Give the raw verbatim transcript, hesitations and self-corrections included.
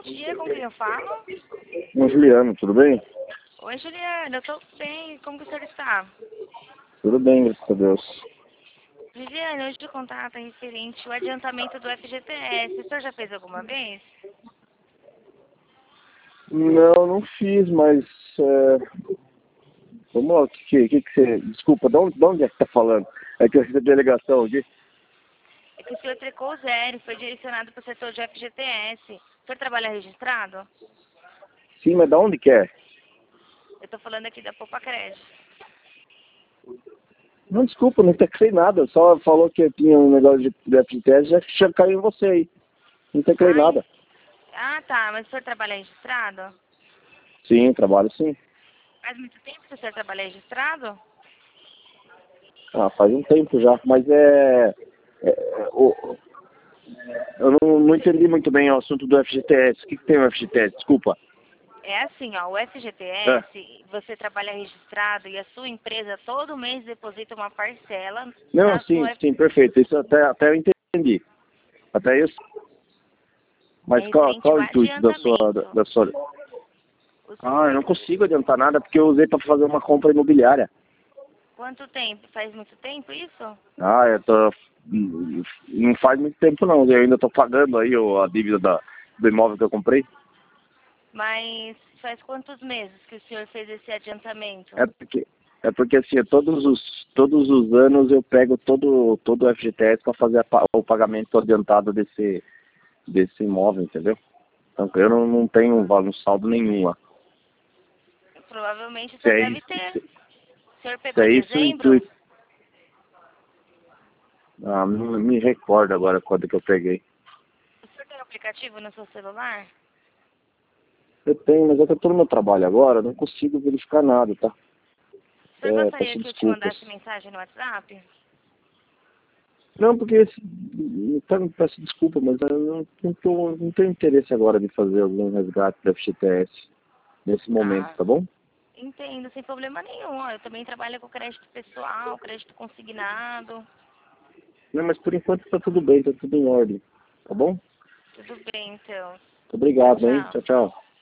dia, com quem eu falo? Oi, Juliano, tudo bem? Oi, Juliana, eu tô bem. Como que o senhor está? Tudo bem, graças a Deus. Juliana, hoje o contato é referente ao adiantamento do F G T S. O senhor já fez alguma vez? Não, não fiz, mas... É... Vamos lá, o que, que, que você... Desculpa, de onde, de onde é que tá falando? É que eu recebi a delegação aqui. É que o senhor trocou zero e foi direcionado para o setor de F G T S. O senhor trabalha registrado? Sim, mas de onde que é? Eu tô falando aqui da Poupa Crédito. Não, desculpa, não teclei nada. Só falou que tinha um negócio de, de F G T S, já, já caiu em você aí. Não teclei Ai, nada. ah, tá. Mas o senhor trabalha registrado? Sim, trabalho sim. Faz muito tempo que o senhor trabalha registrado? Ah, faz um tempo já, mas é... é, é o, eu não, não entendi muito bem o assunto do F G T S. O que, que tem o F G T S? Desculpa. É assim, ó, o F G T É. S, você trabalha registrado e a sua empresa todo mês deposita uma parcela Não, na sim, sua F... sim, perfeito. Isso até, até eu entendi. Até isso. é Mas qual, referente qual ao o intuito da sua, da, adiantamento. da sua... O Ah, eu senhor, não consigo adiantar nada porque eu usei para fazer uma compra imobiliária. quanto tempo? Faz muito tempo isso? Ah, eu tô... Não faz muito tempo não. Eu ainda tô pagando aí o- a dívida da, do imóvel que eu comprei. Mas faz quantos meses que o senhor fez esse adiantamento? É porque, é porque assim, todos os, todos os anos eu pego todo, todo o F G T S para fazer a pa- o pagamento adiantado desse, desse imóvel, entendeu? Então eu não, não tenho um valor, um saldo nenhum lá. Provavelmente o Se senhor é deve isso, ter. se, O senhor se pegou é em isso o dezembro? intuito. Ah, não me recordo agora quando que eu peguei. O senhor tem um aplicativo no seu celular? Eu tenho, mas é que eu tô no meu trabalho agora, eu não consigo verificar nada, tá? O senhor É, gostaria peço que eu te desculpas. mandasse mensagem no WhatsApp? Não, porque esse, então, peço desculpa, mas eu não, não, tô, não tenho interesse agora de fazer algum resgate da F G T S nesse momento, Ah, tá bom? entendo, sem problema nenhum. ó. Eu também trabalho com crédito pessoal, crédito consignado. Não, mas por enquanto tá tudo bem, tá tudo em ordem, tá bom? Tudo bem, então. Muito Tchau, obrigado, hein? tchau. Tchau, tchau.